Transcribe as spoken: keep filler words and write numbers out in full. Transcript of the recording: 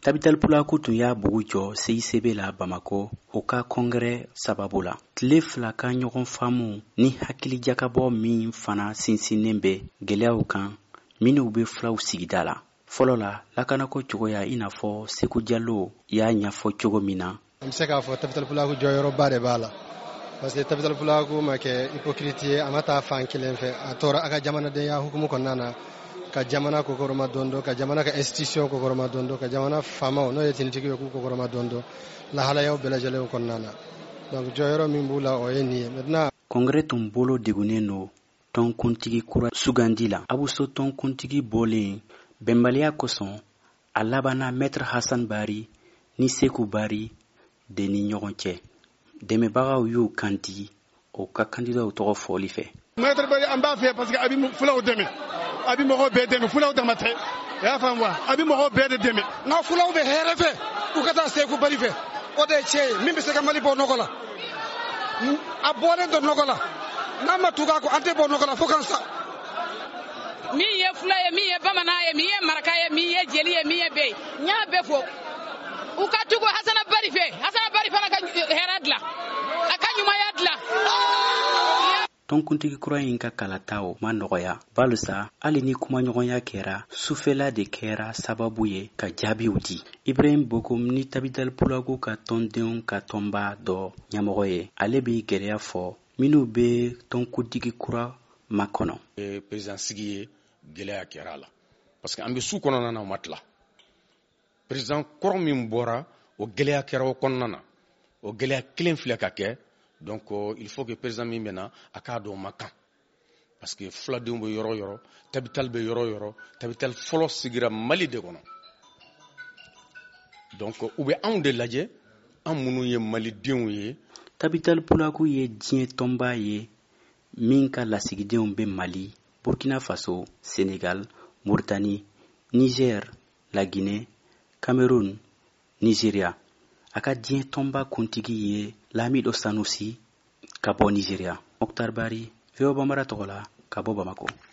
Tabital Pulaku tun y'a bugu jɔ C I C B la Bamako o ka kɔngɛrɛ sababu la. Tile fila ka ɲɔgɔn faamu ni hakilijakabɔ min fana sinsinnen bɛ gɛlɛyaw kan minnu bɛ filaw sigida la. Fɔlɔ la, lakanako cogoya i n'a fɔ Seku Jalo y'a ɲɛfɔ cogo min na. An bɛ se k'a fɔ Tabital Pulaku jɔyɔrɔba de b'a la. Parce que Tabital Pulaku ma kɛ hypocrite ye, a ma taa fan kelen fɛ. A tora a ka jamanadenya hukumu kɔnɔna na. Ka jamana kokɔrɔma dondo, ka jamana ka institution kokɔrɔma dondo, ka jamana faamaw n'o ye tinitigi ye k'u kokɔrɔma dondo, lahalayaw bɛɛ lajɛlen kɔnɔna na. Donc jɔyɔrɔ min b'u la o ye nin ye. Maintenant Congrès tun bolo degunnen don tɔnkuntigi kura sugandi la. Abuso tɔnkuntigi bɔlen bɛnbaliya kosɔn a labanna Maître Hassan Bari ni Seku Bari de ni ɲɔgɔn cɛ. Dɛmɛbagaw y'u kanti o ka candidat tɔgɔ fɔli fɛ. Maître Bari an b'a fɛ parce que a bɛ fulaw dɛmɛ. A bɛ mɔgɔw bɛɛ dɛmɛ, fulaw dama tɛ. I y'a faamu wa? A bɛ mɔgɔw bɛɛ de dɛmɛ. Nka fulaw bɛ hɛrɛ fɛ u ka taa Seku Bari fɛ. O de ye tiɲɛ ye min bɛ se ka Mali bɔ nɔgɔ la. A bɔlen don nɔgɔ la. N'a ma tugu a kɔ an tɛ bɔ nɔgɔ la fo k'an sa. Min ye fula ye, min ye bamanan ye, min ye maraka ye, min ye jeli ye, min ye bɛɛ ye. N y'a bɛɛ fɔ. U ka tugu Hasana Bari fɛ. Hasana Bari fana ka hɛrɛ dilan. A ka ɲumanya dilan. Tɔnkuntigi kura in ka kalataw ma nɔgɔya. Balsa hali ni kumaɲɔgɔnya kɛra, sufɛla de kɛra sababu ye ka jaabiw di. Ibrahim Bokom ni Tabital Pulaku ka tɔndenw ka tɔnba dɔ ɲɛmɔgɔ ye. Ale bɛ gɛlɛya fɔ minnu bɛ tɔnkuntigi kura makɔnɔ. Président sigi ye gɛlɛya kɛra a la. Parce que an bɛ su kɔnɔna na o ma tila. Président kɔrɔ min bɔra o gɛlɛya kɛra o kɔnɔna na. O gɛlɛya kelen filɛ ka kɛ. Donc euh, il faut que président min bɛna a k'a dɔn ma kan. Parce que fuladenw bɛ yɔrɔ yɔrɔ, Tabital bɛ yɔrɔ yɔrɔ, Tabital fɔlɔ sigira Mali de kɔnɔ. Donc u bɛ anw de lajɛ, an minnu ye Malidenw ye. Tabital Pulaku ye diɲɛ tɔnba ye min ka lasigidenw bɛ Mali, Burkina Faso, Sénégal, Mauritanie, Niger, La Guinée, Cameroun, Nigeria. A ka diɲɛ tɔnba kuntigi ye Lamido Sanusi ka bɔ Nigeria. Mokhtar Bari, V O A Bambara tɔgɔ la, ka bɔ Bamako.